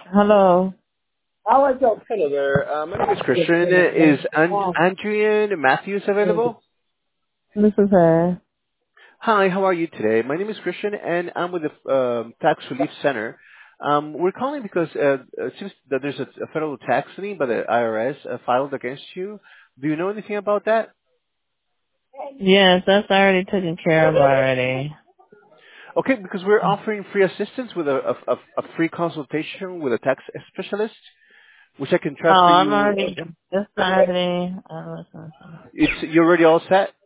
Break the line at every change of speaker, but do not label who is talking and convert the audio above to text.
Hello.
Hello there. My name is Christian. Is Adrian Matthews available?
This is her.
Hi, how are you today? My name is Christian, and I'm with the Tax Relief Center. We're calling because it seems that there's a federal tax lien by the IRS filed against you. Do you know anything about that?
Yes, that's already taken care of already.
Okay, because we're offering free assistance with a free consultation with a tax specialist, which I can
Oh,
transfer
I'm
you.
already, it's already,
You're already all set?